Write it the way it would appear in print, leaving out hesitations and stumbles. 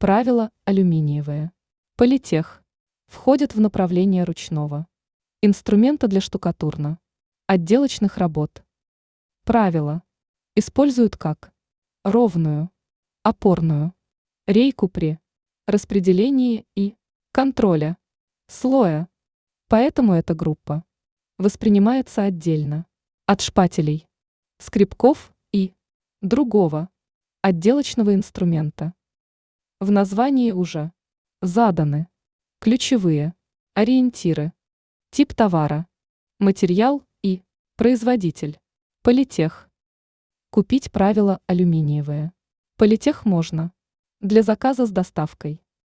Правило алюминиевые. Политех. Входит в направление ручного. Инструменты для штукатурно-отделочных работ. Правило. Используют как ровную, опорную рейку при распределении и контроле слоя. Поэтому эта группа воспринимается отдельно от шпателей, скребков и другого отделочного инструмента. В названии уже заданы ключевые ориентиры, тип товара, материал и производитель. Политех. Купить правило алюминиевые. Политех можно для заказа с доставкой.